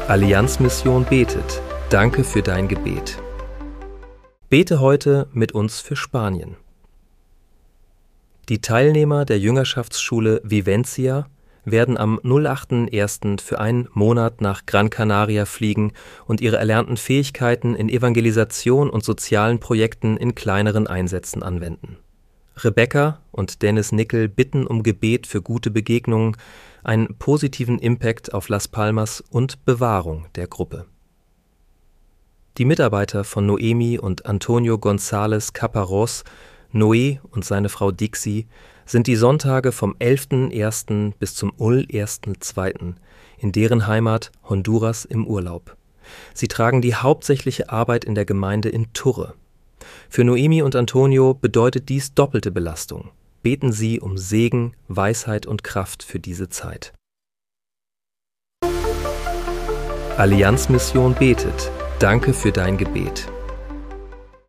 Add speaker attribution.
Speaker 1: Allianz-Mission betet. Danke für dein Gebet. Bete heute mit uns für Spanien. Die Teilnehmer der Jüngerschaftsschule Vivencia werden am 08.01. für einen Monat nach Gran Canaria fliegen und ihre erlernten Fähigkeiten in Evangelisation und sozialen Projekten in kleineren Einsätzen anwenden. Rebecca und Dennis Nickel bitten um Gebet für gute Begegnungen, einen positiven Impact auf Las Palmas und Bewahrung der Gruppe. Die Mitarbeiter von Noemi und Antonio González Caparrós, Noé und seine Frau Dixie, sind die Sonntage vom 11.01. bis zum 01.02. in deren Heimat Honduras im Urlaub. Sie tragen die hauptsächliche Arbeit in der Gemeinde in Turre. Für Noemi und Antonio bedeutet dies doppelte Belastung. Beten Sie um Segen, Weisheit und Kraft für diese Zeit. Allianz-Mission betet. Danke für dein Gebet.